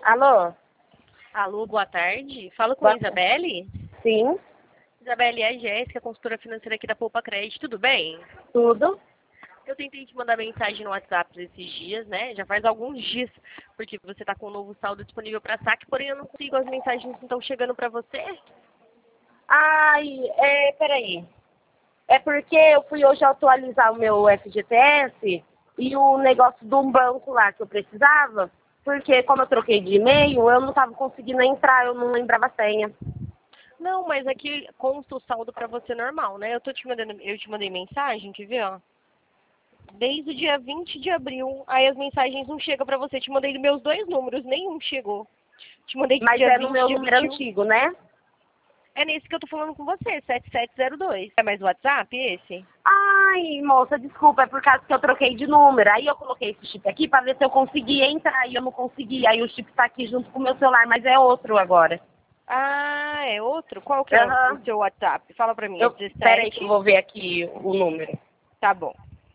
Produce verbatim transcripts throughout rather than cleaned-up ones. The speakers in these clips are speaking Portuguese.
Alô? Alô, boa tarde. Falo com Boa a Isabelle. Sim, Isabelle, é a Jéssica, consultora financeira aqui da Poupa Crédito, tudo bem? tudo. Eu tentei te mandar mensagem no WhatsApp esses dias, né? Já faz alguns dias, porque você tá com um novo saldo disponível para saque, porém eu não consigo, as mensagens não estão chegando para você. Ai, é, peraí. É porque eu fui hoje atualizar o meu F G T S e o negócio de um banco lá que eu precisava, porque como eu troquei de e-mail, eu não estava conseguindo entrar, eu não lembrava a senha. Não, mas aqui consta o saldo para você normal, né? Eu tô te mandando, eu te mandei mensagem, quer ver, ó? Desde o dia vinte de abril, aí as mensagens não chegam para você. Te mandei meus dois números, nenhum chegou. Te mandei Mas dia é no vinte meu de número abril. antigo, né? É nesse que eu tô falando com você, sete sete zero dois. É mais o WhatsApp esse? Ai, moça, desculpa, é por causa que eu troquei de número. Aí eu coloquei esse chip aqui para ver se eu conseguia entrar e eu não consegui. Aí o chip tá aqui junto com o meu celular, mas é outro agora. Ah, é outro? Qual que é o Aham. seu WhatsApp? Fala pra mim, é Eu, peraí que eu dezessete? vou ver aqui o número. Tá bom.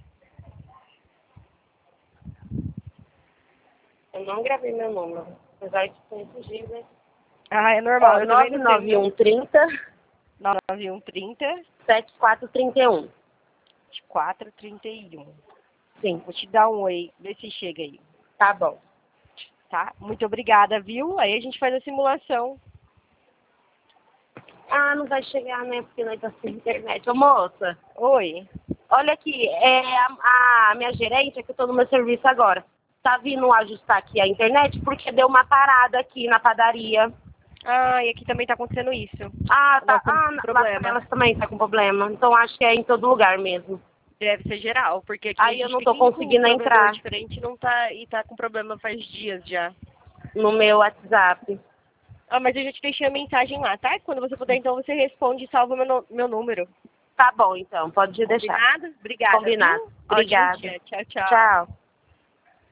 Eu não gravei meu número, apesar de ter esses dias, né? Ah, é normal, Ó, eu também nove não tenho nove meu. um trinta, nove um trinta, setenta e quatro trinta e um. quatro trinta e um. Sim, Vou te dar um oi, vê se chega aí, tá bom. tá? Muito obrigada, viu? Aí a gente faz a simulação. Ah, não vai chegar, né? Porque nós tá sem internet. Ô, moça, Oi. olha aqui, é a, a minha gerente, é que eu tô no meu serviço agora, tá vindo ajustar aqui a internet porque deu uma parada aqui na padaria. Ah, e aqui também tá acontecendo isso. Ah, Nós tá. estamos Ah, com lá também, problema. elas também tá com problema. Então acho que é em todo lugar mesmo. Deve ser geral, porque aqui a Aí eu gente não tem tô cinco conseguindo provedor entrar diferente não tá, e tá com problema faz dias já. no meu WhatsApp. Ah, mas eu já te deixei a mensagem lá, tá? Quando você puder, então, você responde e salva meu, no- meu número. Tá bom, então, pode deixar. Combinado? Obrigada, Combinado. viu? Ótimo Obrigada. dia. Tchau, tchau. Tchau.